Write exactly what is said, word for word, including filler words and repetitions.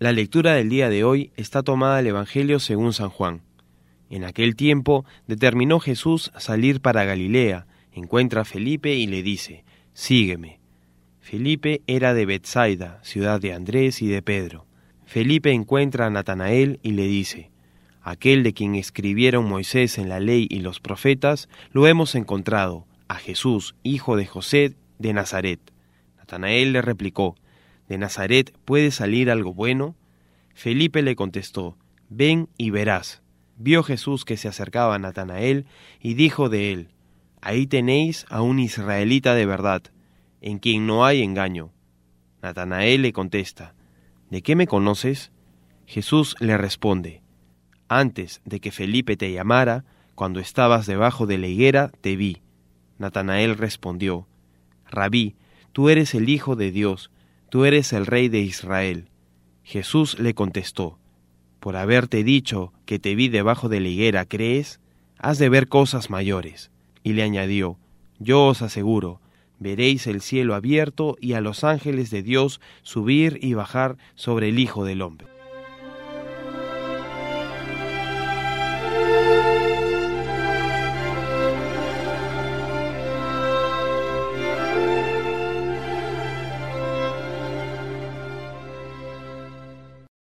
La lectura del día de hoy está tomada del Evangelio según San Juan. En aquel tiempo determinó Jesús salir para Galilea, encuentra a Felipe y le dice: «Sígueme». Felipe era de Betsaida, ciudad de Andrés y de Pedro. Felipe encuentra a Natanael y le dice: «Aquel de quien escribieron Moisés en la ley y los profetas, lo hemos encontrado, a Jesús, hijo de José de Nazaret». Natanael le replicó: «¿De Nazaret puede salir algo bueno?». Felipe le contestó: «Ven y verás». Vio Jesús que se acercaba a Natanael y dijo de él: «Ahí tenéis a un israelita de verdad, en quien no hay engaño». Natanael le contesta: «¿De qué me conoces?». Jesús le responde: «Antes de que Felipe te llamara, cuando estabas debajo de la higuera, te vi». Natanael respondió: «Rabí, tú eres el Hijo de Dios, tú eres el Rey de Israel». Jesús le contestó: «Por haberte dicho que te vi debajo de la higuera, ¿crees? Has de ver cosas mayores». Y le añadió: «Yo os aseguro, veréis el cielo abierto y a los ángeles de Dios subir y bajar sobre el Hijo del Hombre».